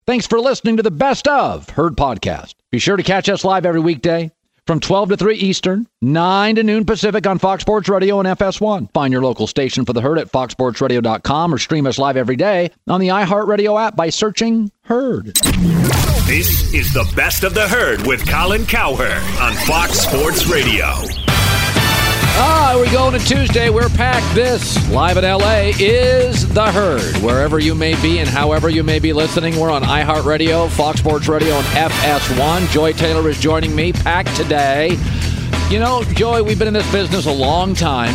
Thanks for listening to the Best of Herd podcast. Be sure to catch us live every weekday from 12 to 3 Eastern, 9 to noon Pacific on Fox Sports Radio and FS1. Find your local station for the Herd at foxsportsradio.com or stream us live every day on the iHeartRadio app by searching Herd. This is the Best of the Herd with Colin Cowherd on Fox Sports Radio. We go into Tuesday. We're packed. This, live in L.A., is The Herd. Wherever you may be and however you may be listening, we're on iHeartRadio, Fox Sports Radio, and FS1. Joy Taylor is joining me, packed today. You know, Joy, we've been in this business a long time,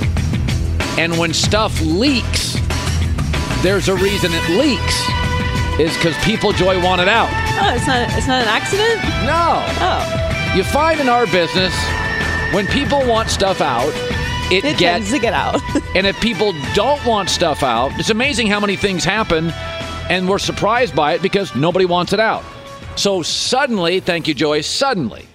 and when stuff leaks, there's a reason it leaks. Is because people, Joy, want it out. Oh, it's not an accident? No. Oh. You find in our business, when people want stuff out, it tends to get out. And if people don't want stuff out, it's amazing how many things happen, and we're surprised by it because nobody wants it out. So suddenly, thank you, Joy, suddenly,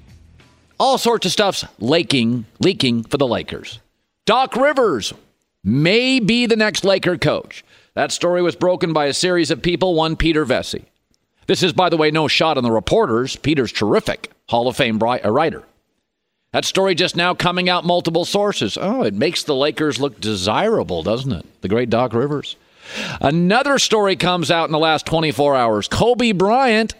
all sorts of stuff's leaking for the Lakers. Doc Rivers may be the next Laker coach. That story was broken by a series of people, one Peter Vesey. This is, by the way, no shot on the reporters. Peter's terrific, Hall of Fame writer. That story just now coming out multiple sources. Oh, it makes the Lakers look desirable, doesn't it? The great Doc Rivers. Another story comes out in the last 24 hours. Kobe Bryant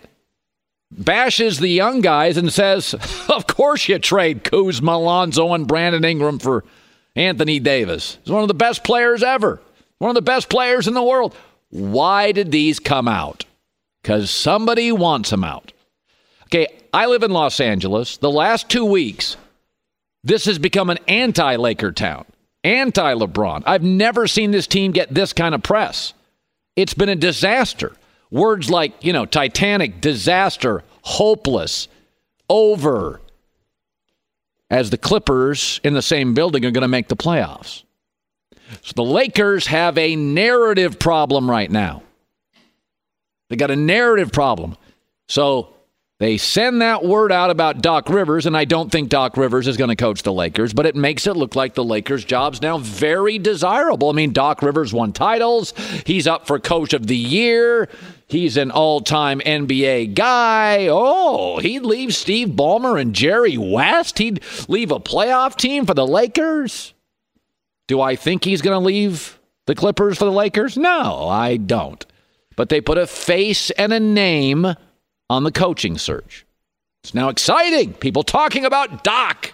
bashes the young guys and says, of course you trade Kuzma, Alonzo, and Brandon Ingram for Anthony Davis. He's one of the best players ever. One of the best players in the world. Why did these come out? Because somebody wants them out. Okay, I live in Los Angeles. The last 2 weeks, this has become an anti-Laker town, anti-LeBron. I've never seen this team get this kind of press. It's been a disaster. Words like, Titanic, disaster, hopeless, over, as the Clippers in the same building are going to make the playoffs. So the Lakers have a narrative problem right now. They got a narrative problem. So they send that word out about Doc Rivers, and I don't think Doc Rivers is going to coach the Lakers, but it makes it look like the Lakers' job's now very desirable. I mean, Doc Rivers won titles. He's up for Coach of the Year. He's an all-time NBA guy. Oh, he'd leave Steve Ballmer and Jerry West? He'd leave a playoff team for the Lakers? Do I think he's going to leave the Clippers for the Lakers? No, I don't. But they put a face and a name on the coaching search. It's now exciting. People talking about Doc.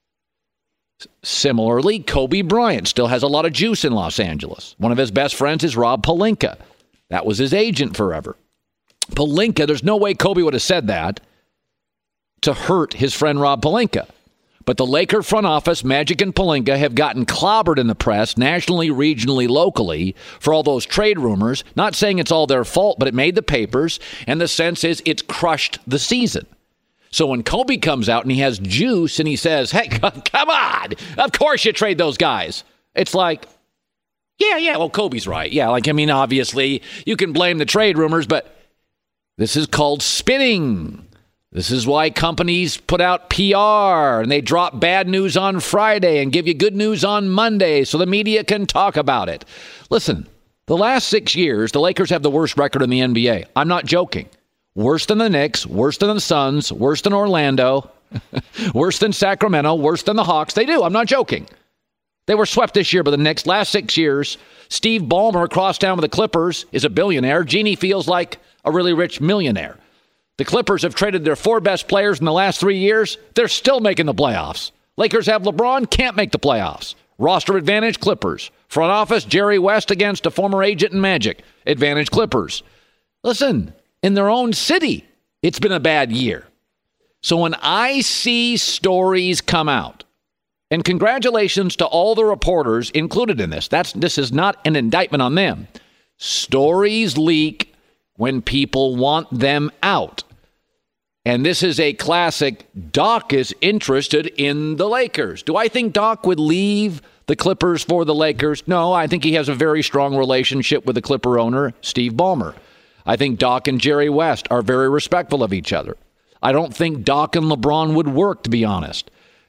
Similarly, Kobe Bryant still has a lot of juice in Los Angeles. One of his best friends is Rob Pelinka. That was his agent forever. Pelinka, there's no way Kobe would have said that to hurt his friend Rob Pelinka. But the Laker front office, Magic and Pelinka, have gotten clobbered in the press, nationally, regionally, locally, for all those trade rumors. Not saying it's all their fault, but it made the papers, and the sense is it's crushed the season. So when Kobe comes out and he has juice and he says, hey, come on, of course you trade those guys. It's like, yeah, well, Kobe's right. Yeah, obviously, you can blame the trade rumors, but this is called spinning. This is why companies put out PR and they drop bad news on Friday and give you good news on Monday so the media can talk about it. Listen, the last 6 years, the Lakers have the worst record in the NBA. I'm not joking. Worse than the Knicks, worse than the Suns, worse than Orlando, worse than Sacramento, worse than the Hawks. They do. I'm not joking. They were swept this year, but the last 6 years, Steve Ballmer across town with the Clippers is a billionaire. Jeannie feels like a really rich millionaire. The Clippers have traded their 4 best players in the last 3 years. They're still making the playoffs. Lakers have LeBron, can't make the playoffs. Roster advantage, Clippers. Front office, Jerry West against a former agent in Magic. Advantage, Clippers. Listen, in their own city, it's been a bad year. So when I see stories come out, and congratulations to all the reporters included in this. This is not an indictment on them. Stories leak when people want them out. And this is a classic. Doc is interested in the Lakers. Do I think Doc would leave the Clippers for the Lakers? No, I think he has a very strong relationship with the Clipper owner, Steve Ballmer. I think Doc and Jerry West are very respectful of each other. I don't think Doc and LeBron would work, to be honest.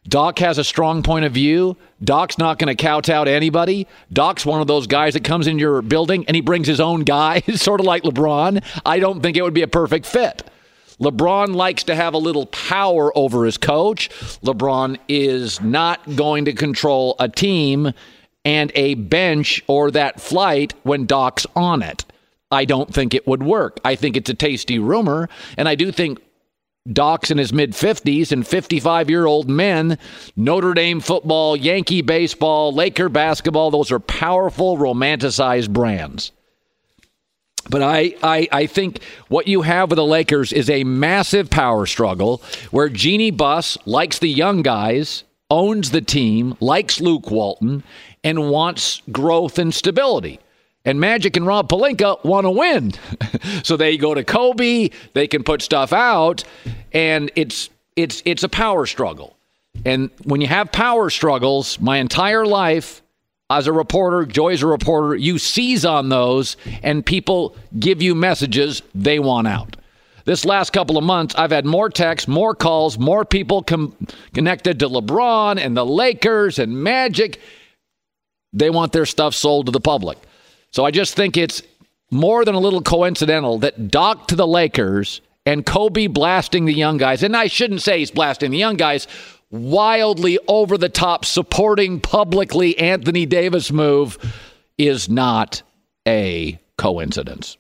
Doc has a strong point of view. Doc's not going to kowtow to anybody. Doc's one of those guys that comes in your building and he brings his own guy, sort of like LeBron. I don't think it would be a perfect fit. LeBron likes to have a little power over his coach. LeBron is not going to control a team and a bench or that flight when Doc's on it. I don't think it would work. I think it's a tasty rumor, and I do think Doc's in his mid-50s and 55-year-old men, Notre Dame football, Yankee baseball, Laker basketball, those are powerful, romanticized brands. But I think what you have with the Lakers is a massive power struggle where Jeannie Buss likes the young guys, owns the team, likes Luke Walton, and wants growth and stability. And Magic and Rob Pelinka want to win. So they go to Kobe, they can put stuff out, and it's a power struggle. And when you have power struggles, my entire life as a reporter, Joy's a reporter, you seize on those and people give you messages they want out. This last couple of months, I've had more texts, more calls, more people connected to LeBron and the Lakers and Magic. They want their stuff sold to the public. So I just think it's more than a little coincidental that Doc to the Lakers and Kobe blasting the young guys, and I shouldn't say he's blasting the young guys, wildly over the top supporting publicly Anthony Davis move is not a coincidence.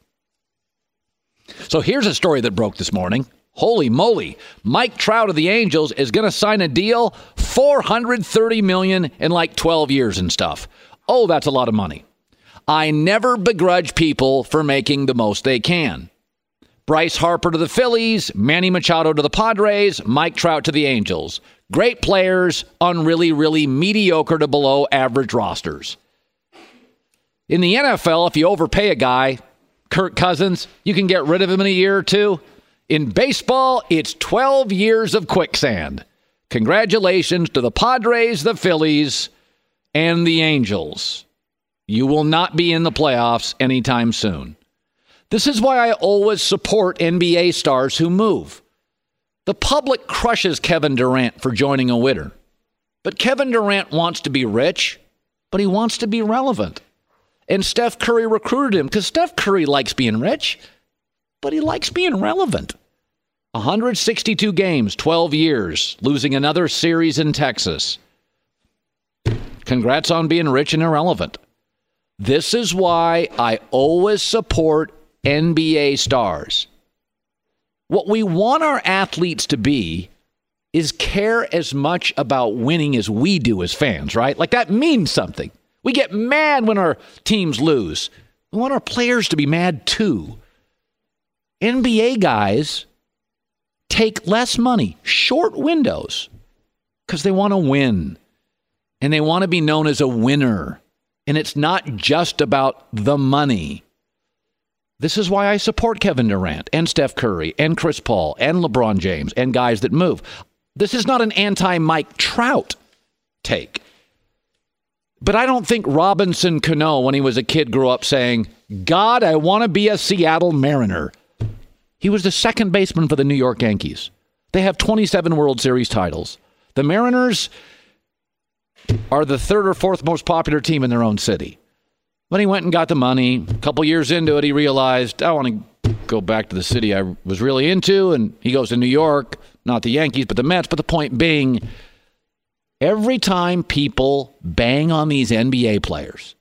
So here's a story that broke this morning. Holy moly. Mike Trout of the Angels is going to sign a deal, $430 million in like 12 years and stuff. Oh, that's a lot of money. I never begrudge people for making the most they can. Bryce Harper to the Phillies, Manny Machado to the Padres, Mike Trout to the Angels. Great players on really, really mediocre to below average rosters. In the NFL, if you overpay a guy, Kirk Cousins, you can get rid of him in a year or two. In baseball, it's 12 years of quicksand. Congratulations to the Padres, the Phillies, and the Angels. You will not be in the playoffs anytime soon. This is why I always support NBA stars who move. The public crushes Kevin Durant for joining a winner. But Kevin Durant wants to be rich, but he wants to be relevant. And Steph Curry recruited him because Steph Curry likes being rich, but he likes being relevant. 162 games, 12 years, losing another series in Texas. Congrats on being rich and irrelevant. This is why I always support NBA stars. What we want our athletes to be is care as much about winning as we do as fans, right? Like that means something. We get mad when our teams lose. We want our players to be mad too. NBA guys take less money, short windows, because they want to win. And they want to be known as a winner. And it's not just about the money. This is why I support Kevin Durant and Steph Curry and Chris Paul and LeBron James and guys that move. This is not an anti-Mike Trout take. But I don't think Robinson Cano, when he was a kid, grew up saying, God, I want to be a Seattle Mariner. He was the second baseman for the New York Yankees. They have 27 World Series titles. The Mariners are the third or fourth most popular team in their own city. But he went and got the money. A couple years into it, he realized, I want to go back to the city I was really into. And he goes to New York, not the Yankees, but the Mets. But the point being, every time people bang on these NBA players,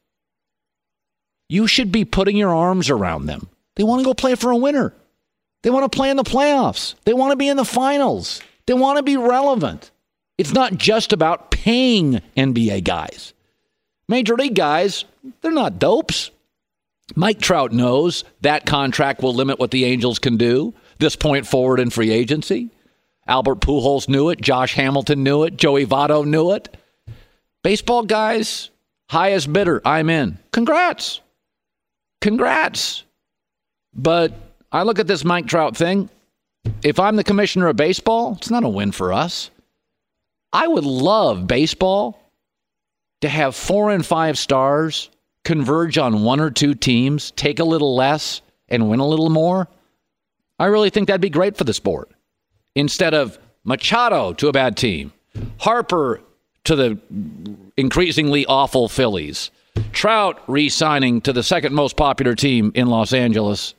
you should be putting your arms around them. They want to go play for a winner. They want to play in the playoffs. They want to be in the finals. They want to be relevant. It's not just about paying NBA guys. Major league guys, they're not dopes. Mike Trout knows that contract will limit what the Angels can do this point forward in free agency. Albert Pujols knew it. Josh Hamilton knew it. Joey Votto knew it. Baseball guys, highest bidder, I'm in. Congrats. Congrats. But I look at this Mike Trout thing. If I'm the commissioner of baseball, it's not a win for us. I would love baseball to have 4 and 5 stars converge on 1 or 2 teams, take a little less, and win a little more. I really think that'd be great for the sport. Instead of Machado to a bad team, Harper to the increasingly awful Phillies. Trout re-signing to the second most popular team in Los Angeles.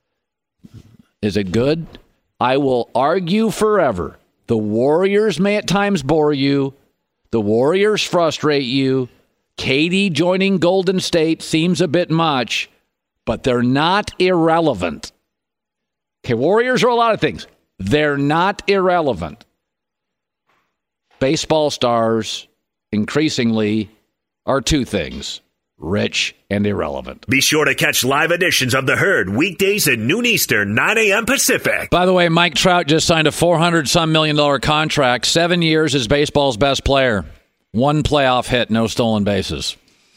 Is it good? I will argue forever. The Warriors may at times bore you. The Warriors frustrate you. KD joining Golden State seems a bit much, but they're not irrelevant. Okay, Warriors are a lot of things. They're not irrelevant. Baseball stars increasingly are two things: rich and irrelevant. Be sure to catch live editions of The Herd weekdays at noon Eastern, 9 a.m. Pacific. By the way, Mike Trout just signed a $400-some million contract, 7 years as baseball's best player. 1 playoff hit, no stolen bases.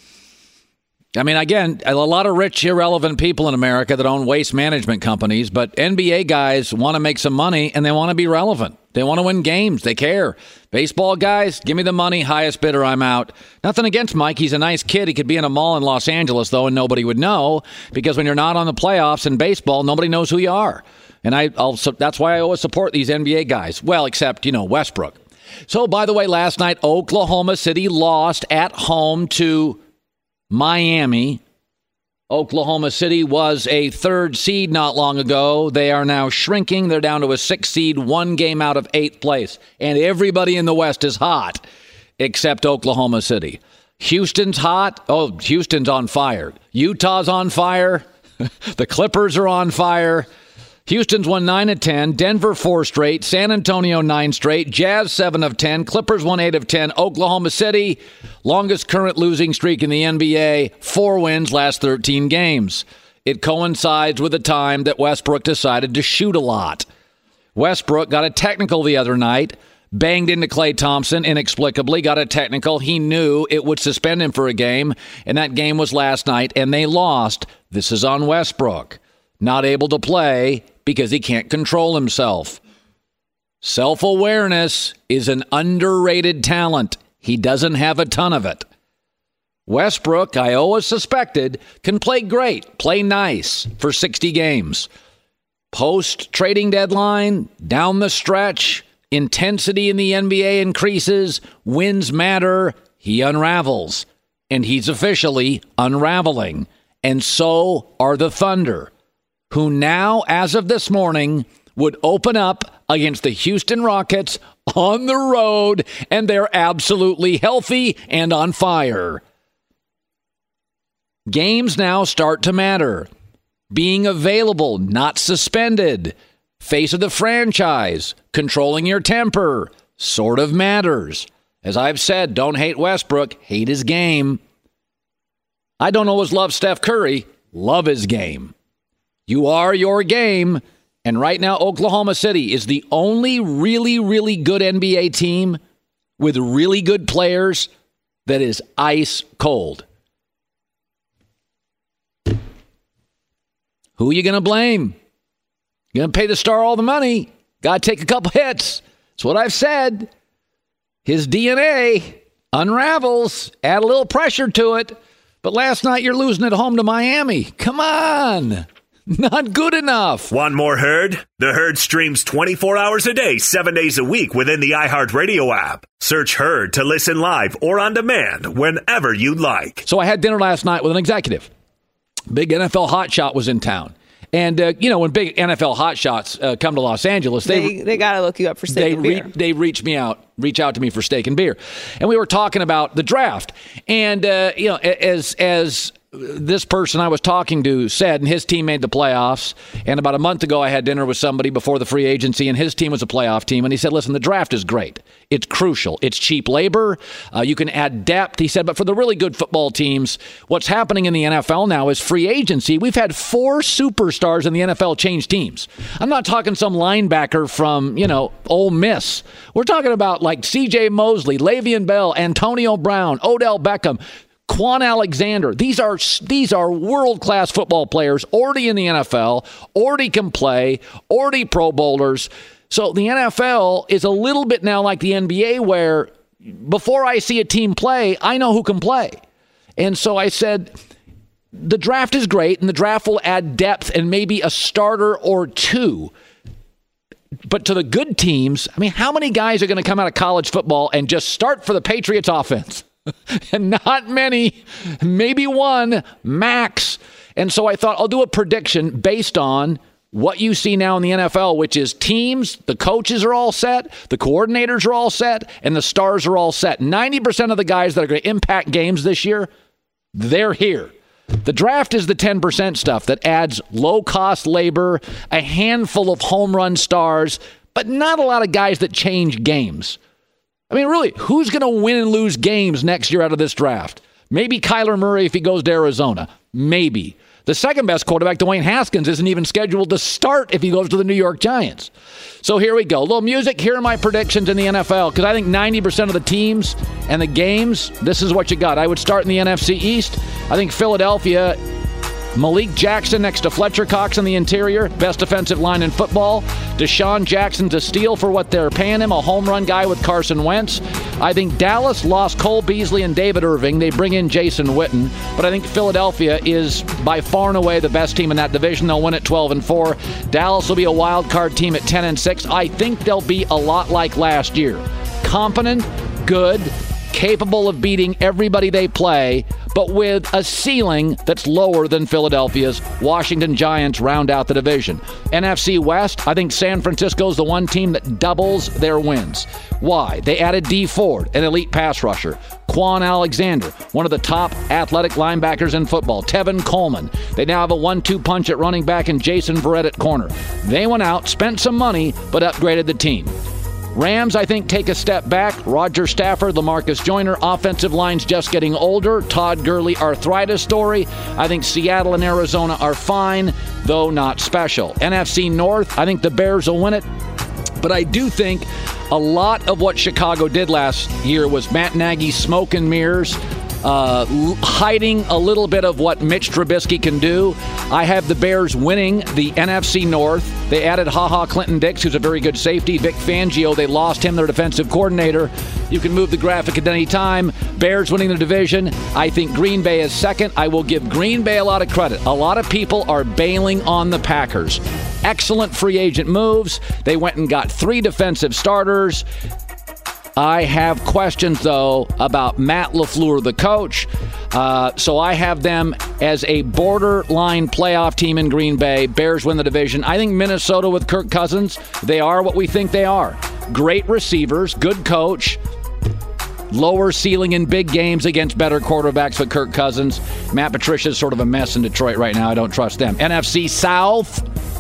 I mean, again, a lot of rich, irrelevant people in America that own waste management companies, but NBA guys want to make some money and they want to be relevant. They want to win games. They care. Baseball guys, give me the money. Highest bidder, I'm out. Nothing against Mike. He's a nice kid. He could be in a mall in Los Angeles, though, and nobody would know, because when you're not on the playoffs in baseball, nobody knows who you are. And that's why I always support these NBA guys. Well, except, Westbrook. So, by the way, last night, Oklahoma City lost at home to Miami. Oklahoma City was a 3rd seed not long ago. They are now shrinking. They're down to a 6th seed, 1 game out of 8th place. And everybody in the West is hot except Oklahoma City. Houston's hot. Oh, Houston's on fire. Utah's on fire. The Clippers are on fire. Houston's won 9 of 10. Denver 4 straight. San Antonio 9 straight. Jazz 7 of 10. Clippers won 8 of 10. Oklahoma City, longest current losing streak in the NBA. 4 wins last 13 games. It coincides with the time that Westbrook decided to shoot a lot. Westbrook got a technical the other night. Banged into Klay Thompson inexplicably. Got a technical. He knew it would suspend him for a game. And that game was last night. And they lost. This is on Westbrook. Not able to play because he can't control himself. Self-awareness is an underrated talent. He doesn't have a ton of it. Westbrook, I always suspected, can play great, play nice for 60 games. Post-trading deadline, down the stretch, intensity in the NBA increases, wins matter, he unravels. And he's officially unraveling. And so are the Thunder, who now, as of this morning, would open up against the Houston Rockets on the road, and they're absolutely healthy and on fire. Games now start to matter. Being available, not suspended. Face of the franchise, controlling your temper, sort of matters. As I've said, don't hate Westbrook, hate his game. I don't always love Steph Curry, love his game. You are your game, and right now Oklahoma City is the only really, really good NBA team with really good players that is ice cold. Who are you going to blame? You're going to pay the star all the money. Got to take a couple hits. That's what I've said. His DNA unravels. Add a little pressure to it. But last night you're losing at home to Miami. Come on. Not good enough. Want more Herd? The Herd streams 24 hours a day, 7 days a week within the iHeartRadio app. Search Herd to listen live or on demand whenever you like. So I had dinner last night with an executive. Big NFL hotshot was in town. And, when big NFL hotshots come to Los Angeles, they got to look you up for steak and beer. They reach out to me for steak and beer. And we were talking about the draft. And, as this person I was talking to said, and his team made the playoffs. And about a month ago, I had dinner with somebody before the free agency, and his team was a playoff team. And he said, listen, the draft is great. It's crucial. It's cheap labor. You can add depth. He said, but for the really good football teams, what's happening in the NFL now is free agency. We've had 4 superstars in the NFL change teams. I'm not talking some linebacker from, Ole Miss. We're talking about like C.J. Mosley, Le'Veon Bell, Antonio Brown, Odell Beckham, Quan Alexander. These are world-class football players already in the NFL, already can play, already Pro Bowlers. So the NFL is a little bit now like the NBA, where before I see a team play, I know who can play. And so I said, the draft is great, and the draft will add depth and maybe a starter or 2. But to the good teams, I mean, how many guys are going to come out of college football and just start for the Patriots offense? And not many, maybe one, max. And so I thought I'll do a prediction based on what you see now in the NFL, which is teams, the coaches are all set, the coordinators are all set, and the stars are all set. 90% of the guys that are going to impact games this year, they're here. The draft is the 10% stuff that adds low-cost labor, a handful of home run stars, but not a lot of guys that change games. I mean, really, who's going to win and lose games next year out of this draft? Maybe Kyler Murray if he goes to Arizona. Maybe. The second best quarterback, Dwayne Haskins, isn't even scheduled to start if he goes to the New York Giants. So here we go. A little music. Here are my predictions in the NFL, because I think 90% of the teams and the games, this is what you got. I would start in the NFC East. I think Philadelphia, Malik Jackson next to Fletcher Cox in the interior, best defensive line in football. Deshaun Jackson's a steal for what they're paying him, a home run guy with Carson Wentz. I think Dallas lost Cole Beasley and David Irving. They bring in Jason Witten, but I think Philadelphia is by far and away the best team in that division. They'll win at 12-4. Dallas will be a wild card team at 10-6. I think they'll be a lot like last year. Competent, good, capable of beating everybody they play, but with a ceiling that's lower than Philadelphia's. Washington Giants round out the division. NFC West, I think San Francisco's the one team that doubles their wins. Why? They added Dee Ford, an elite pass rusher. Quan Alexander, one of the top athletic linebackers in football. Tevin Coleman. They now have a 1-2 punch at running back and Jason Verrett at corner. They went out, spent some money, but upgraded the team. Rams, I think, take a step back. Roger Stafford, LaMarcus Joyner, offensive line's just getting older. Todd Gurley, arthritis story. I think Seattle and Arizona are fine, though not special. NFC North, I think the Bears will win it. But I do think a lot of what Chicago did last year was Matt Nagy's smoke and mirrors, hiding a little bit of what Mitch Trubisky can do. I have the Bears winning the NFC North. They added HaHa Clinton-Dix, who's a very good safety. Vic Fangio, they lost him, their defensive coordinator. You can move the graphic at any time. Bears winning the division. I think Green Bay is second. I will give Green Bay a lot of credit. A lot of people are bailing on the Packers. Excellent free agent moves. They went and got 3 defensive starters. I have questions, though, about Matt LaFleur, the coach. So I have them as a borderline playoff team in Green Bay. Bears win the division. I think Minnesota with Kirk Cousins, they are what we think they are. Great receivers, good coach, lower ceiling in big games against better quarterbacks with Kirk Cousins. Matt Patricia's sort of a mess in Detroit right now. I don't trust them. NFC South,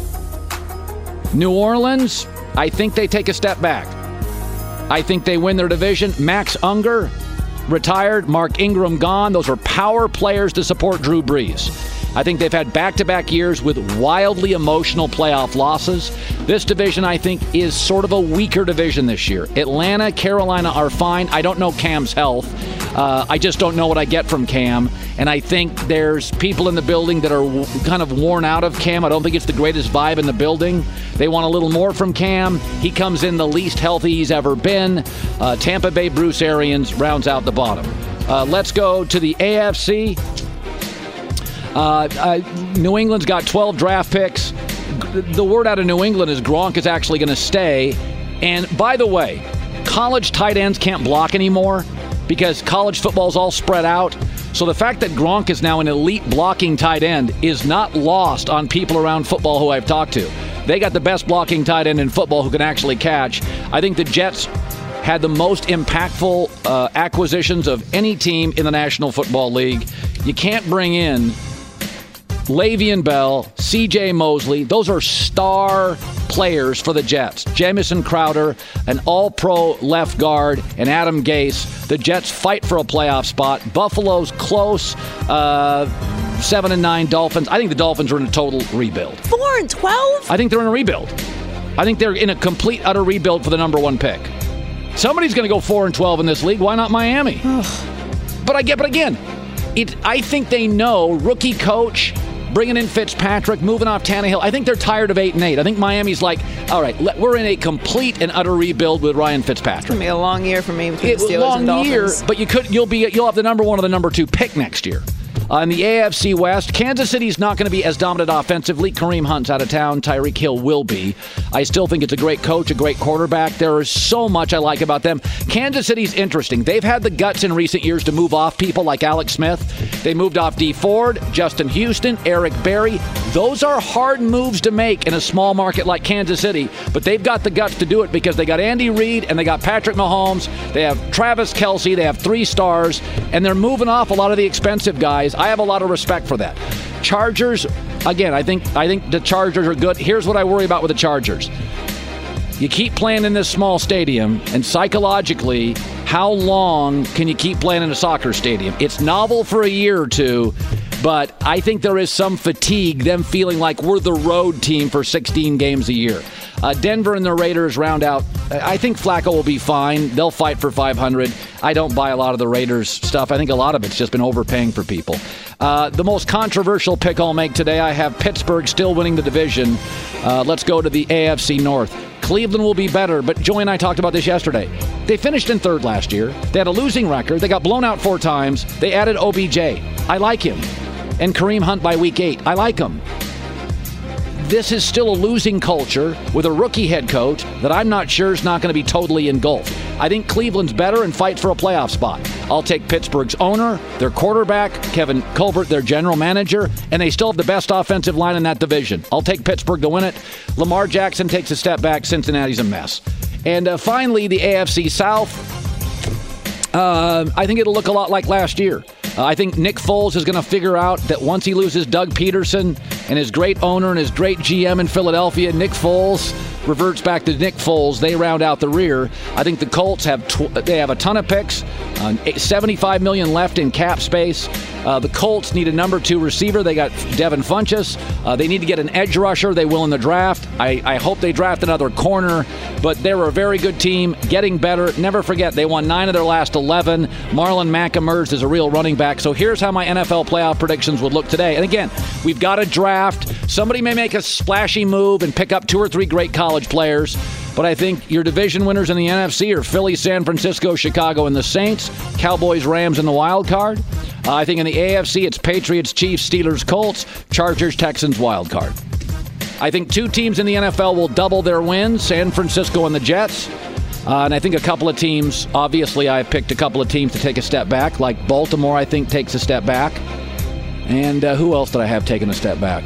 New Orleans, I think they take a step back. I think they win their division. Max Unger, retired. Mark Ingram, gone. Those are power players to support Drew Brees. I think they've had back-to-back years with wildly emotional playoff losses. This division, I think, is sort of a weaker division this year. Atlanta, Carolina are fine. I don't know Cam's health. I just don't know what I get from Cam. And I think there's people in the building that are kind of worn out of Cam. I don't think it's the greatest vibe in the building. They want a little more from Cam. He comes in the least healthy he's ever been. Tampa Bay Bruce Arians rounds out the bottom. Let's go to the AFC. New England's got 12 draft picks. The word out of New England is Gronk is actually going to stay. And by the way, college tight ends can't block anymore because college football's all spread out. So the fact that Gronk is now an elite blocking tight end is not lost on people around football who I've talked to. They got the best blocking tight end in football who can actually catch. I think the Jets had the most impactful acquisitions of any team in the National Football League. You can't bring in Le'Veon Bell, C.J. Mosley. Those are star players for the Jets. Jamison Crowder, an all-pro left guard, and Adam Gase. The Jets fight for a playoff spot. Buffalo's close. 7-9 Dolphins. I think the Dolphins are in a total rebuild. 4-12? I think they're in a rebuild. I think they're in a complete, utter rebuild for the number 1 pick. Somebody's going to go 4-12 in this league. Why not Miami? But again, I think they know rookie coach, bringing in Fitzpatrick, moving off Tannehill. I think they're tired of 8-8. I think Miami's like, all right, we're in a complete and utter rebuild with Ryan Fitzpatrick. It's gonna be a long year for me between the Steelers and Dolphins. Long year, but you'll have the number 1 or the number 2 pick next year. In the AFC West, Kansas City's not going to be as dominant offensively. Kareem Hunt's out of town. Tyreek Hill will be. I still think it's a great coach, a great quarterback. There is so much I like about them. Kansas City's interesting. They've had the guts in recent years to move off people like Alex Smith. They moved off Dee Ford, Justin Houston, Eric Berry. Those are hard moves to make in a small market like Kansas City, but they've got the guts to do it because they got Andy Reid and they got Patrick Mahomes. They have Travis Kelce. They have 3 stars, and they're moving off a lot of the expensive guys. I have a lot of respect for that. Chargers, again, I think the Chargers are good. Here's what I worry about with the Chargers. You keep playing in this small stadium, and psychologically, how long can you keep playing in a soccer stadium? It's novel for a year or two, but I think there is some fatigue, them feeling like we're the road team for 16 games a year. Denver and the Raiders round out. I think Flacco will be fine. They'll fight for 500. I don't buy a lot of the Raiders stuff. I think a lot of it's just been overpaying for people. The most controversial pick I'll make today, I have Pittsburgh still winning the division. Let's go to the AFC North. Cleveland will be better, but Joey and I talked about this yesterday. They finished in 3rd last year. They had a losing record. They got blown out 4 times. They added OBJ. I like him. And Kareem Hunt by week 8. I like him. This is still a losing culture with a rookie head coach that I'm not sure is not going to be totally engulfed. I think Cleveland's better and fight for a playoff spot. I'll take Pittsburgh's owner, their quarterback, Kevin Colbert, their general manager, and they still have the best offensive line in that division. I'll take Pittsburgh to win it. Lamar Jackson takes a step back. Cincinnati's a mess. And finally, the AFC South. I think it'll look a lot like last year. I think Nick Foles is going to figure out that once he loses Doug Peterson and his great owner and his great GM in Philadelphia, Nick Foles reverts back to Nick Foles. They round out the rear. I think the Colts have a ton of picks, $75 million left in cap space. The Colts need a number 2 receiver. They got Devin Funchess. They need to get an edge rusher. They will in the draft. I hope they draft another corner, but they're a very good team, getting better. Never forget, they won 9 of their last 11. Marlon Mack emerged as a real running back. So here's how my NFL playoff predictions would look today. And again, we've got a draft. Somebody may make a splashy move and pick up 2 or 3 great college players. But I think your division winners in the NFC are Philly, San Francisco, Chicago, and the Saints. Cowboys, Rams in the wild card. I think in the AFC, it's Patriots, Chiefs, Steelers, Colts, Chargers, Texans, wild card. I think 2 teams in the NFL will double their wins, San Francisco and the Jets. And I think a couple of teams, obviously I picked a couple of teams to take a step back, like Baltimore I think takes a step back. And who else did I have taking a step back?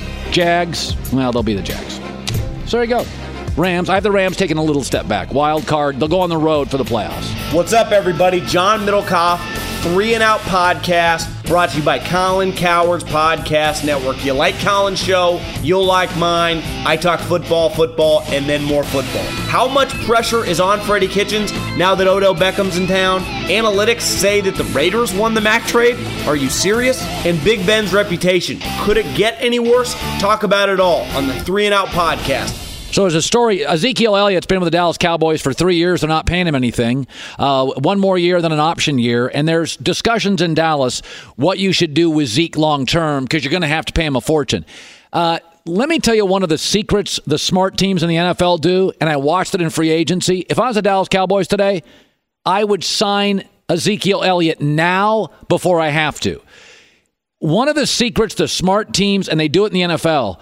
Jags, well, they'll be the Jags. So there you go. Rams, I have the Rams taking a little step back. Wild card, they'll go on the road for the playoffs. What's up, everybody? John Middlecoff, 3 and Out Podcast, brought to you by Colin Cowherd's Podcast Network. You like Colin's show, you'll like mine. I talk football, and then more football. How much pressure is on Freddie Kitchens now that Odell Beckham's in town? Analytics say that the Raiders won the Mac trade. Are you serious? And Big Ben's reputation. Could it get any worse? Talk about it all on the 3 and Out Podcast. So there's a story. Ezekiel Elliott's been with the Dallas Cowboys for 3 years. They're not paying him anything. 1 more year than an option year. And there's discussions in Dallas what you should do with Zeke long term because you're going to have to pay him a fortune. Let me tell you one of the secrets the smart teams in the NFL do, and I watched it in free agency. If I was the Dallas Cowboys today, I would sign Ezekiel Elliott now before I have to. One of the secrets the smart teams, and they do it in the NFL,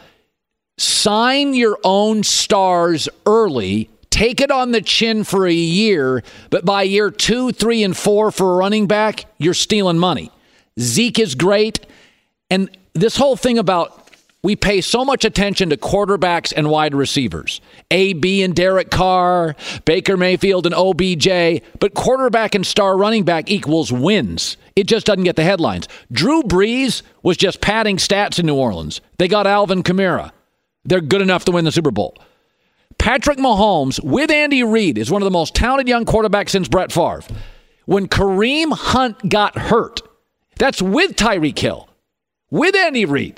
sign your own stars early, take it on the chin for a year, but by year 2, 3, and 4 for a running back, you're stealing money. Zeke is great, and this whole thing about we pay so much attention to quarterbacks and wide receivers. AB and Derek Carr, Baker Mayfield and OBJ, but quarterback and star running back equals wins. It just doesn't get the headlines. Drew Brees was just padding stats in New Orleans. They got Alvin Kamara. They're good enough to win the Super Bowl. Patrick Mahomes, with Andy Reid, is one of the most talented young quarterbacks since Brett Favre. When Kareem Hunt got hurt, that's with Tyreek Hill, with Andy Reid,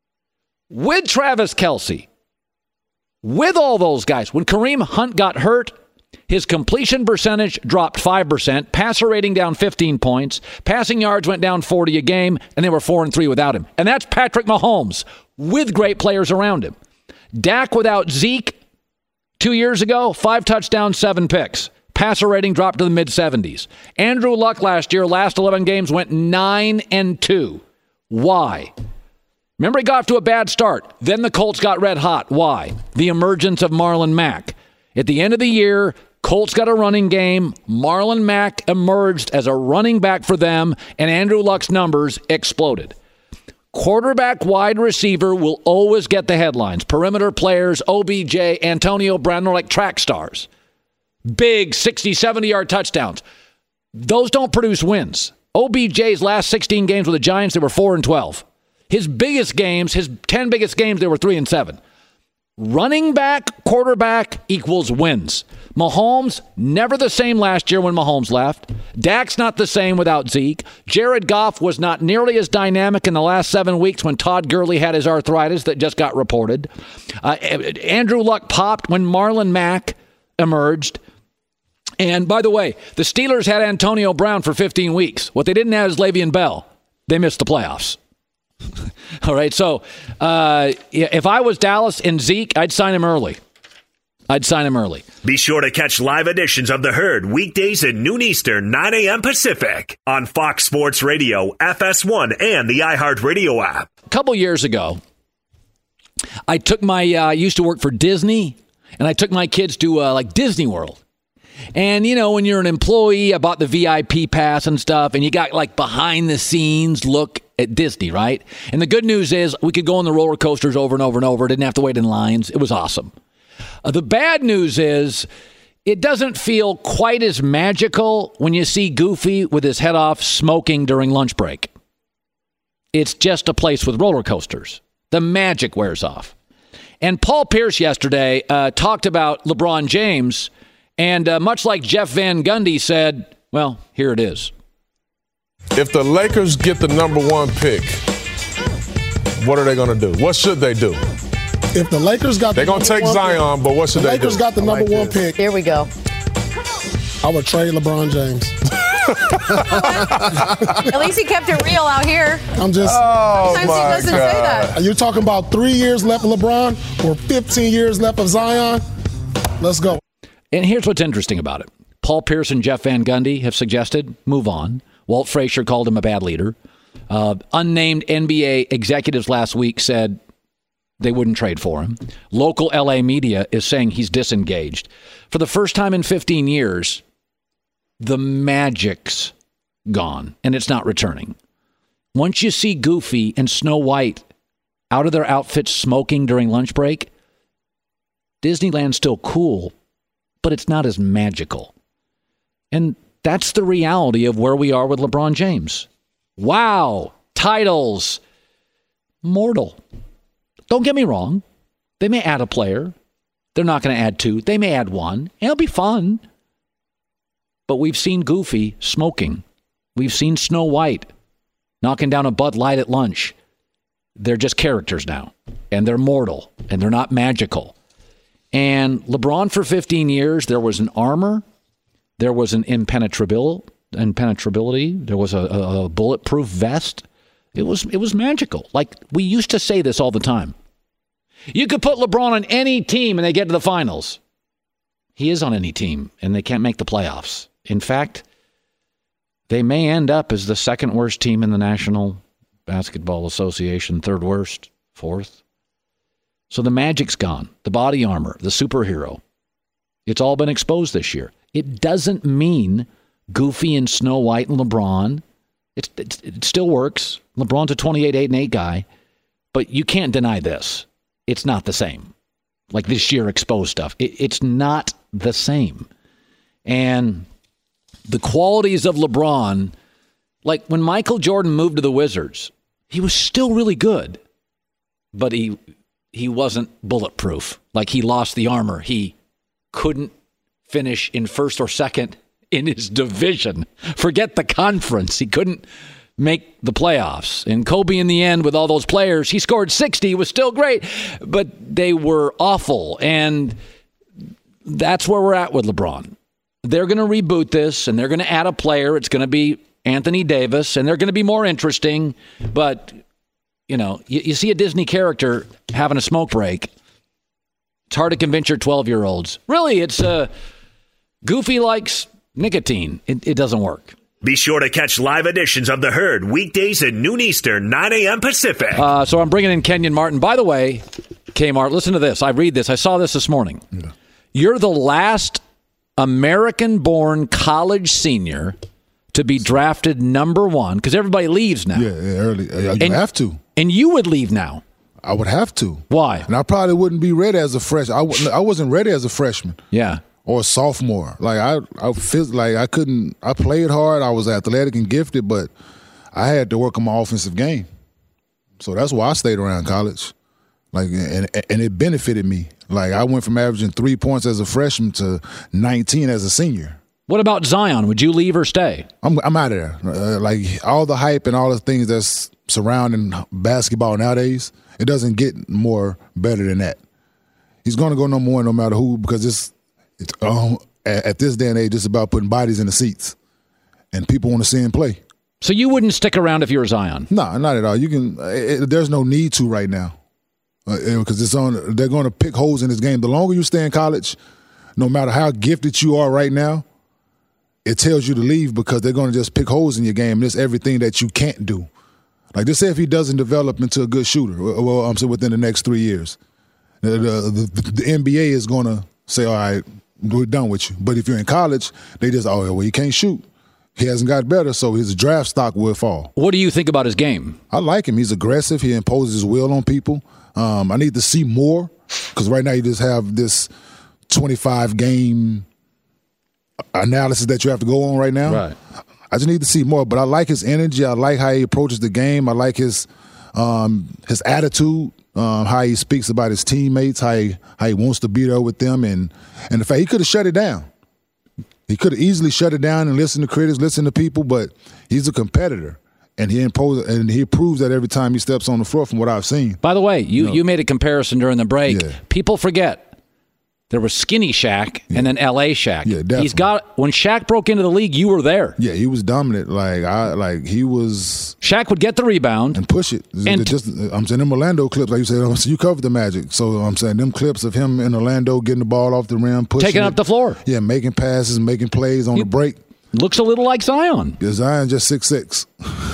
with Travis Kelce, with all those guys. When Kareem Hunt got hurt, his completion percentage dropped 5%, passer rating down 15 points, passing yards went down 40 a game, and they were 4-3 without him. And that's Patrick Mahomes with great players around him. Dak without Zeke 2 years ago, 5 touchdowns, 7 picks. Passer rating dropped to the mid-70s. Andrew Luck last year, last 11 games, went 9-2. Why? Remember, he got off to a bad start. Then the Colts got red hot. Why? The emergence of Marlon Mack. At the end of the year, Colts got a running game. Marlon Mack emerged as a running back for them, and Andrew Luck's numbers exploded. Quarterback, wide receiver will always get the headlines. Perimeter players, OBJ, Antonio Brown, are like track stars. Big 60, 70-yard touchdowns. Those don't produce wins. OBJ's last 16 games with the Giants, they were 4-12. His biggest games, his 10 biggest games, they were 3-7. Running back, quarterback equals wins. Mahomes, never the same last year when Mahomes left. Dak's not the same without Zeke. Jared Goff was not nearly as dynamic in the last 7 weeks when Todd Gurley had his arthritis that just got reported. Andrew Luck popped when Marlon Mack emerged. And by the way, the Steelers had Antonio Brown for 15 weeks. What they didn't have is Le'Veon Bell. They missed the playoffs. All right, so if I was Dallas and Zeke, I'd sign him early. Be sure to catch live editions of The Herd weekdays at noon Eastern, 9 a.m. Pacific on Fox Sports Radio, FS1, and the iHeartRadio app. A couple years ago, I took I used to work for Disney, and I took my kids to Disney World. And, you know, when you're an employee, I bought the VIP pass and stuff, and you got behind the scenes look at Disney, right? And the good news is we could go on the roller coasters over and over and over. Didn't have to wait in lines. It was awesome. The bad news is it doesn't feel quite as magical when you see Goofy with his head off smoking during lunch break. It's just a place with roller coasters. The magic wears off. And Paul Pierce yesterday talked about LeBron James, and much like Jeff Van Gundy said, well, here it is. If the Lakers get the number 1 pick, what are they going to do? What should they do? If the Lakers got they're going to take Zion, but what should they do? The Lakers got the number 1 pick. Here we go. I would trade LeBron James. At least he kept it real out here. I'm just. Sometimes he doesn't say that. Are you talking about 3 years left of LeBron or 15 years left of Zion? Let's go. And here's what's interesting about it. Paul Pierce and Jeff Van Gundy have suggested move on. Walt Frazier called him a bad leader. Unnamed NBA executives last week said they wouldn't trade for him. Local LA media is saying he's disengaged. For the first time in 15 years, the magic's gone, and it's not returning. Once you see Goofy and Snow White out of their outfits smoking during lunch break, Disneyland's still cool, but it's not as magical. And that's the reality of where we are with LeBron James. Wow, titles, mortal. Don't get me wrong. They may add a player. They're not going to add 2. They may add 1. And it'll be fun. But we've seen Goofy smoking. We've seen Snow White knocking down a Bud Light at lunch. They're just characters now. And they're mortal. And they're not magical. And LeBron for 15 years, there was an armor. There was an impenetrability. There was a bulletproof vest. It was magical. Like, we used to say this all the time. You could put LeBron on any team and they get to the finals. He is on any team and they can't make the playoffs. In fact, they may end up as the second worst team in the National Basketball Association, third worst, fourth. So the magic's gone. The body armor, the superhero. It's all been exposed this year. It doesn't mean Goofy and Snow White and LeBron. It still works. LeBron's a 28-8-8 guy. But you can't deny this. It's not the same. Like this year exposed stuff. It's not the same. And the qualities of LeBron, like when Michael Jordan moved to the Wizards, he was still really good. But he wasn't bulletproof. Like he lost the armor. He couldn't finish in first or second in his division. Forget the conference. He couldn't make the playoffs. And Kobe, in the end, with all those players, he scored 60, was still great, but they were awful. And that's where we're at with LeBron. They're going to reboot this, and they're going to add a player. It's going to be Anthony Davis, and they're going to be more interesting. But, you know, you see a Disney character having a smoke break. It's hard to convince your 12-year-olds. Really, it's Goofy likes nicotine. It doesn't work. Be sure to catch live editions of The Herd weekdays at noon Eastern, 9 a.m. Pacific. So I'm bringing in Kenyon Martin. By the way, Kmart, listen to this. I read this. I saw this morning. Yeah. You're the last American-born college senior to be drafted number 1, because everybody leaves now. Yeah, early. You have to. And you would leave now. I would have to. Why? And I probably wouldn't be ready as a freshman. I wasn't ready as a freshman. Yeah. Or a sophomore. Like I feel like I couldn't. I played hard. I was athletic and gifted, but I had to work on my offensive game. So that's why I stayed around college. Like, and it benefited me. Like, I went from averaging 3 points as a freshman to 19 as a senior. What about Zion? Would you leave or stay? I'm out of there. Like, all the hype and all the things that's surrounding basketball nowadays, it doesn't get more better than that. He's going to go number 1 no matter who, because it's at this day and age, it's about putting bodies in the seats, and people want to see him play. So you wouldn't stick around if you were Zion? No, not at all. You can. There's no need to right now, because they're going to pick holes in this game. The longer you stay in college, no matter how gifted you are right now, it tells you to leave because they're going to just pick holes in your game. There's everything that you can't do. Like, just say if he doesn't develop into a good shooter, well, I'm saying within the next 3 years, the NBA is going to say, all right, we're done with you. But if you're in college, they just, oh, well, he can't shoot. He hasn't got better, so his draft stock will fall. What do you think about his game? I like him. He's aggressive. He imposes his will on people. I need to see more, because right now you just have this 25-game analysis that you have to go on right now. Right. I just need to see more, but I like his energy. I like how he approaches the game. I like his attitude, how he speaks about his teammates, how he wants to be there with them, and the fact he could have shut it down. He could have easily shut it down and listened to critics, listened to people, but he's a competitor, and he proves that every time he steps on the floor from what I've seen. By the way, you made a comparison during the break. Yeah. People forget. There was skinny Shaq and then L.A. Shaq. Yeah, definitely. When Shaq broke into the league, you were there. Yeah, he was dominant. He was. Shaq would get the rebound and push it. I'm saying them Orlando clips, like you said. You covered the Magic, so I'm saying them clips of him in Orlando getting the ball off the rim, pushing taking up the floor. Yeah, making passes, making plays on the break. Looks a little like Zion. Yeah, Zion just 6'6".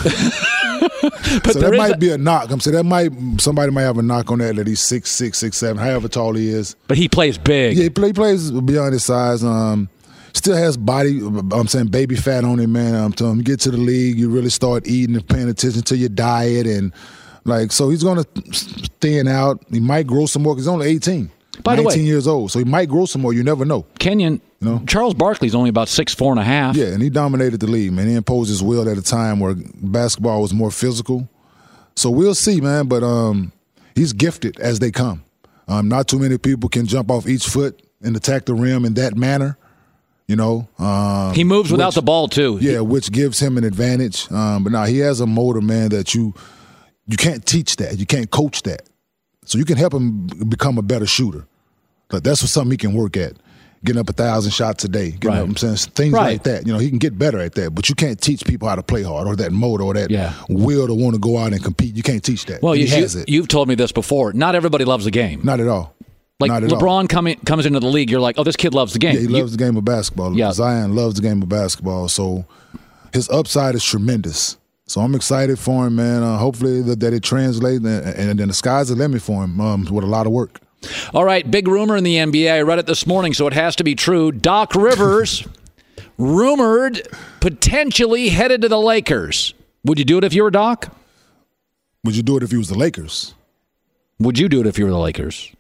But so that might be a knock. I'm saying somebody might have a knock on that he's 6'6", 6'7", however tall he is. But he plays big. Yeah, he plays beyond his size. Still has body. I'm saying baby fat on him, man. I'm telling him, you get to the league, you really start eating and paying attention to your diet, and so he's gonna thin out. He might grow some more because he's only 18. By the way, 19 years old, so he might grow some more. You never know. Kenyon, Charles Barkley's only about 6'4.5". Yeah, and he dominated the league, man. He imposed his will at a time where basketball was more physical. So we'll see, man. But he's gifted as they come. Not too many people can jump off each foot and attack the rim in that manner. He moves without the ball too. Yeah, which gives him an advantage. But now he has a motor, man, that you can't teach that. You can't coach that. So you can help him become a better shooter. But that's something he can work at. Getting up 1,000 shots a day. Right. I'm saying things like that. He can get better at that. But you can't teach people how to play hard or that motor or that will to want to go out and compete. You can't teach that. Well, you've told me this before. Not everybody loves the game. Not at all. Like LeBron comes into the league, you're like, oh, this kid loves the game. Yeah, he loves the game of basketball. Yeah. Zion loves the game of basketball. So his upside is tremendous. So I'm excited for him, man. Hopefully that it translates, and then the sky's the limit for him with a lot of work. All right, big rumor in the NBA. I read it this morning, so it has to be true. Doc Rivers, rumored potentially headed to the Lakers. Would you do it if you were Doc? Would you do it if he was the Lakers? Would you do it if you were the Lakers?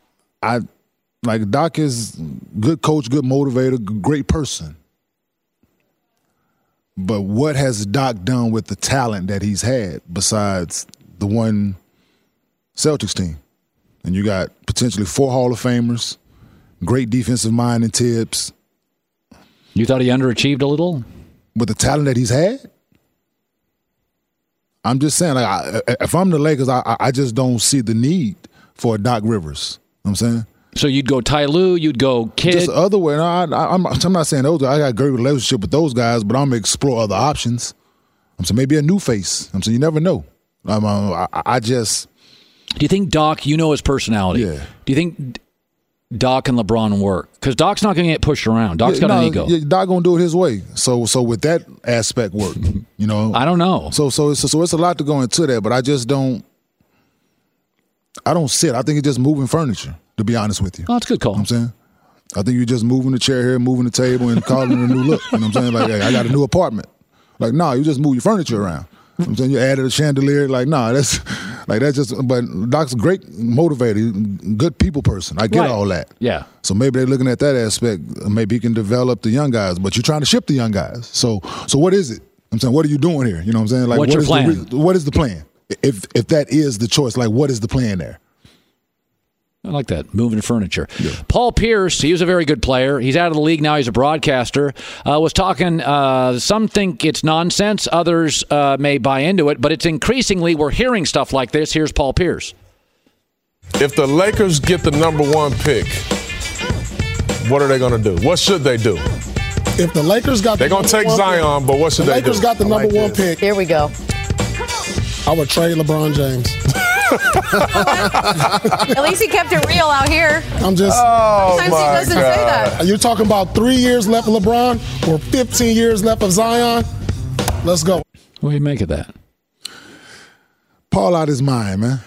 Doc is good coach, good motivator, great person. But what has Doc done with the talent that he's had besides the one Celtics team? And you got potentially 4 Hall of Famers, great defensive mind in Tibbs. You thought he underachieved a little? With the talent that he's had? I'm just saying, if I'm the Lakers, I just don't see the need for a Doc Rivers. You know what I'm saying? So you'd go Ty Lue, you'd go Kidd. Just the other way. I'm not saying those. I got a great relationship with those guys, but I'm going to explore other options. I'm saying maybe a new face. I'm saying you never know. Do you think Doc, you know his personality? Yeah. Do you think Doc and LeBron work? Because Doc's not going to get pushed around. Doc's got an ego. Yeah, Doc going to do it his way. So with that aspect work, you know. I don't know. So it's a lot to go into that, but I just don't. I don't sit. I think it's just moving furniture, to be honest with you. Oh, that's a good call. You know what I'm saying? I think you're just moving the chair here, moving the table, and calling it a new look. You know what I'm saying? Like, hey, I got a new apartment. Like, nah, you just move your furniture around. You know what I'm saying? You added a chandelier. Like, nah, that's just, but Doc's a great motivator, good people person. I get all that. Yeah. So maybe they're looking at that aspect. Maybe he can develop the young guys, but you're trying to ship the young guys. So what is it? I'm saying, what are you doing here? You know what I'm saying? Like, what's your plan? What is the plan? If that is the choice, like, what is the plan there? I like that, moving furniture. Yeah. Paul Pierce, he was a very good player. He's out of the league now. He's a broadcaster. Was talking, some think it's nonsense. Others may buy into it. But it's increasingly, we're hearing stuff like this. Here's Paul Pierce. If the Lakers get the number 1 pick, what are they going to do? What should they do? If the Lakers got they're going to take Zion, but what should they do? The Lakers got the number 1 pick. Here we go. I would trade LeBron James. At least he kept it real out here. I'm just. Sometimes he doesn't say that. You're talking about 3 years left of LeBron or 15 years left of Zion? Let's go. What do you make of that? Paul out his mind, man.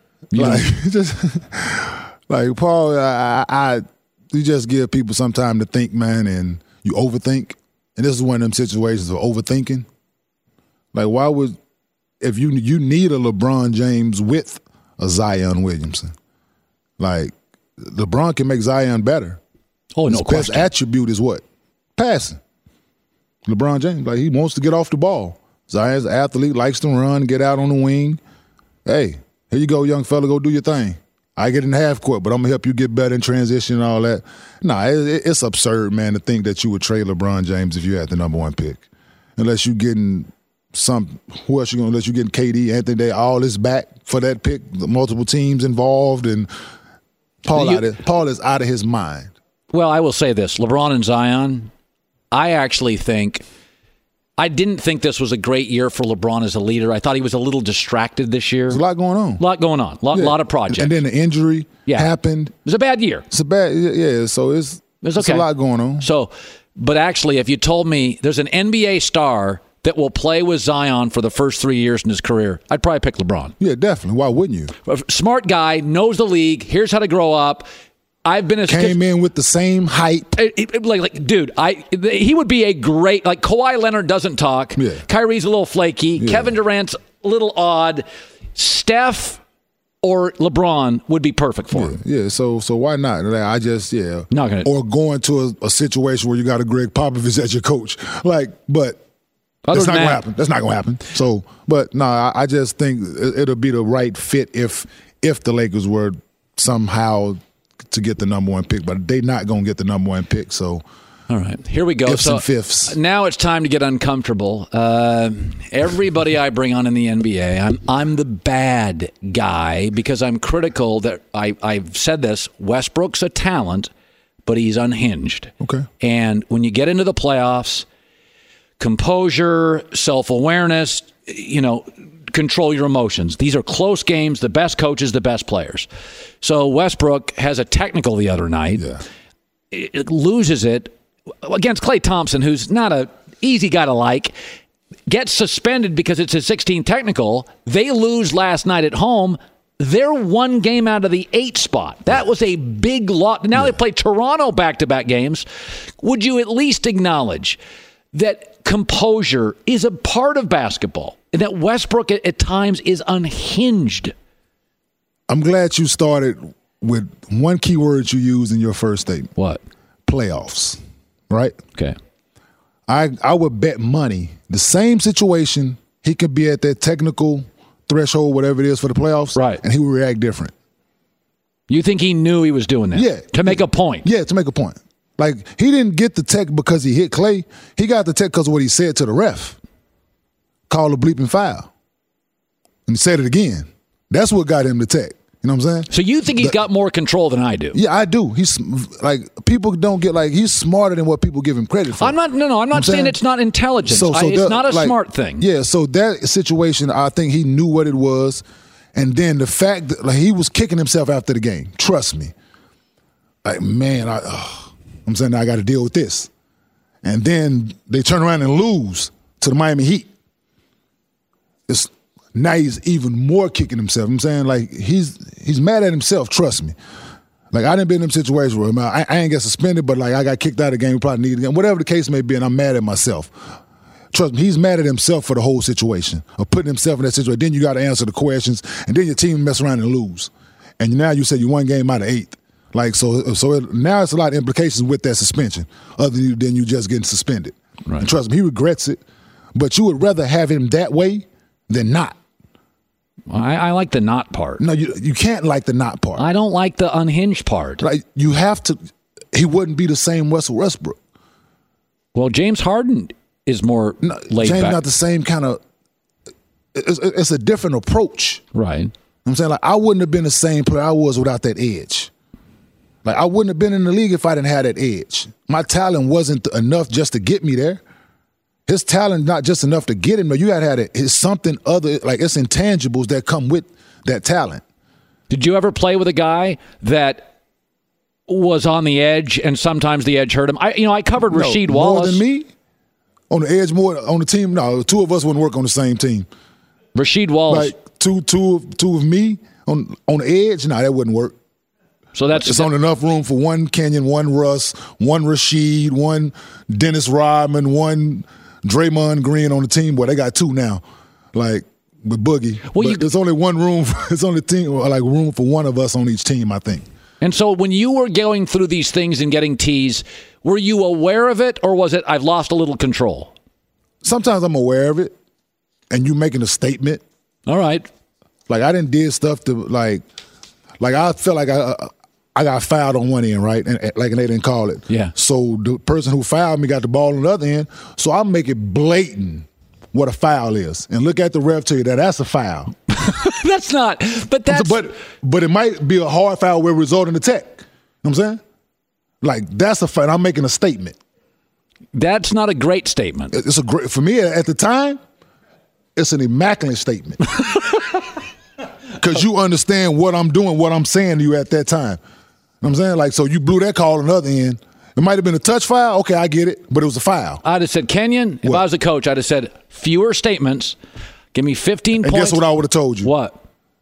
Like Paul, you just give people some time to think, man, and you overthink. And this is one of them situations of overthinking. Like, why would, if you need a LeBron James with a Zion Williamson, like, LeBron can make Zion better. Oh, no question. His best attribute is what? Passing. LeBron James, like, he wants to get off the ball. Zion's an athlete, likes to run, get out on the wing. Hey, here you go, young fella, go do your thing. I get in the half court, but I'm going to help you get better in transition and all that. Nah, it's absurd, man, to think that you would trade LeBron James if you had the number 1 pick. Unless you're getting who else you going to, unless you're getting KD, Anthony Davis, all this back for that pick, multiple teams involved, and Paul is out of his mind. Well, I will say this, LeBron and Zion, I didn't think this was a great year for LeBron as a leader. I thought he was a little distracted this year. There's a lot going on. A lot of projects. And then the injury happened. It was a bad year. It's a bad, so it's a lot going on. So, but actually, if you told me there's an NBA star that will play with Zion for the first 3 years in his career, I'd probably pick LeBron. Yeah, definitely. Why wouldn't you? A smart guy, knows the league, here's how to grow up. Came in with the same hype. Dude, he would be a great, like, Kawhi Leonard doesn't talk. Yeah. Kyrie's a little flaky. Yeah. Kevin Durant's a little odd. Steph or LeBron would be perfect for him. Yeah, so why not? I just, not gonna, or going to a situation where you got a Greg Popovich as your coach. But that's not going to happen. That's not going to happen. So, but no, I just think it'll be the right fit if the Lakers were somehow to get the number 1 pick, but they're not going to get the number 1 pick. So, all right, here we go. Ifs and fifths. Now it's time to get uncomfortable. Everybody I bring on in the NBA, I'm the bad guy because I'm critical that I've said this. Westbrook's a talent, but he's unhinged. Okay. And when you get into the playoffs, composure, self-awareness, control your emotions. These are close games, the best coaches, the best players. So Westbrook has a technical the other night. Yeah. It loses it against Klay Thompson, who's not an easy guy to like, gets suspended because it's his 16th technical. They lose last night at home. They're 1 game out of the 8 spot. That was a big loss. Now they play Toronto back-to-back games. Would you at least acknowledge that composure is a part of basketball and that Westbrook at times is unhinged? I'm glad you started with one key word you used in your first statement. What? Playoffs, right? Okay. I would bet money the same situation, he could be at that technical threshold, whatever it is for the playoffs, right? And he would react different. You think he knew he was doing that? Yeah. To make a point? Yeah, to make a point. Like, he didn't get the tech because he hit Klay. He got the tech because of what he said to the ref. Call a bleeping foul. And he said it again. That's what got him the tech. You know what I'm saying? So you think he's got more control than I do? Yeah, I do. He's like, people don't get, like, he's smarter than what people give him credit for. I'm not saying it's not intelligence. It's not a smart thing. Yeah, so that situation, I think he knew what it was. And then the fact that, like, he was kicking himself after the game. Trust me. like, man, I'm saying I got to deal with this. And then they turn around and lose to the Miami Heat. Now he's even more kicking himself. I'm saying, like, he's mad at himself, trust me. Like, I didn't be in them situations where I ain't get suspended, but, like, I got kicked out of the game, we probably need it again. Whatever the case may be, and I'm mad at myself. Trust me, he's mad at himself for the whole situation, of putting himself in that situation. Then you got to answer the questions, and then your team mess around and lose. And now you said you one game out of 8. Like, now it's a lot of implications with that suspension, other than you just getting suspended. Right. And trust me, he regrets it, but you would rather have him that way than not. Well, I like the not part. No, you can't like the not part. I don't like the unhinged part. Like, you have to. He wouldn't be the same Russell Westbrook. Well, James Harden is more laid James back. not the same kind of. It's a different approach. Right. I'm saying, like, I wouldn't have been the same player I was without that edge. Like, I wouldn't have been in the league if I didn't have that edge. My talent wasn't enough just to get me there. His talent not just enough to get him there. You got to have it. It's something other, like, it's intangibles that come with that talent. Did you ever play with a guy that was on the edge and sometimes the edge hurt him? I covered Rasheed Wallace. More than me? On the edge, more on the team? No, two of us wouldn't work on the same team. Rasheed Wallace. Like, two of me on the edge? No, that wouldn't work. So it's on enough room for one Kenyon, one Russ, one Rasheed, one Dennis Rodman, one Draymond Green on the team. Boy, they got 2 now. Like, with Boogie. Well, there's only one room. It's only room for one of us on each team, I think. And so when you were going through these things and getting teased, were you aware of it, or was it, I've lost a little control? Sometimes I'm aware of it, and you making a statement. All right. Like, I didn't did stuff to, like I felt like I got fouled on one end, right? And they didn't call it. Yeah. So the person who fouled me got the ball on the other end. So I make it blatant what a foul is, and look at the ref tell you that's a foul. That's not. But that's. But it might be a hard foul where it result in a tech. You know what I'm saying? Like, that's a foul. I'm making a statement. That's not a great statement. It's a great, for me at the time, it's an immaculate statement. Because you understand what I'm doing, what I'm saying to you at that time. You know what I'm saying? Like, so you blew that call on the other end. It might have been a touch foul. Okay, I get it. But it was a foul. I'd have said, Kenyon, if I was a coach, I'd have said, fewer statements. Give me 15 points. And guess what I would have told you? What?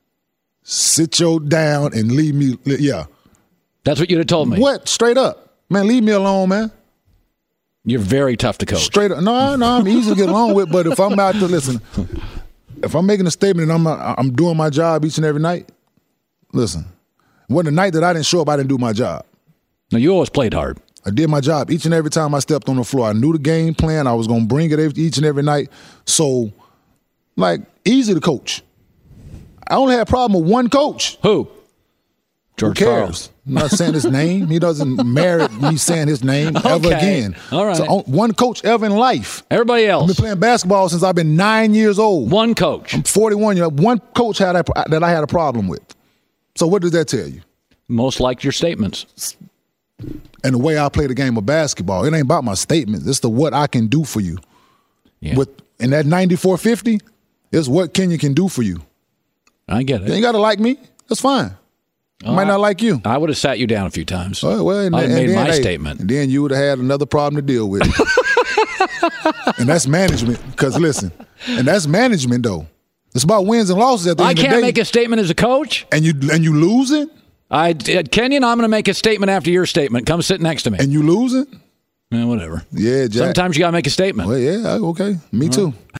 Sit your down and leave me. Yeah. That's what you'd have told me. What? Straight up. Man, leave me alone, man. You're very tough to coach. Straight up. No, I'm easy to get along with, but if I'm out to listen, if I'm making a statement and I'm doing my job each and every night, listen, when the night that I didn't show up, I didn't do my job. No, you always played hard. I did my job each and every time I stepped on the floor. I knew the game plan. I was going to bring it each and every night. So, like, easy to coach. I only had a problem with one coach. Who? George Who cares? Karl. I'm not saying his name. He doesn't merit me saying his name ever again. All right. So, one coach ever in life. Everybody else. I've been playing basketball since I've been 9 years old. One coach. I'm 41 years old. One coach that I had a problem with. So what does that tell you? Most liked your statements. And the way I play the game of basketball, it ain't about my statements. It's the what I can do for you. Yeah. And that 94-50 is what Kenyon can do for you. I get it. You ain't got to like me. That's fine. I might not like you. I would have sat you down a few times. Well, I would have made my statement. And then you would have had another problem to deal with. And that's management. Because listen, and that's management though. It's about wins and losses at the end of the day. I can't make a statement as a coach. And you losing? Kenyon, I'm going to make a statement after your statement. Come sit next to me. And you losing? Whatever. Yeah, Jack. Sometimes you got to make a statement. Well, yeah, okay. Me too.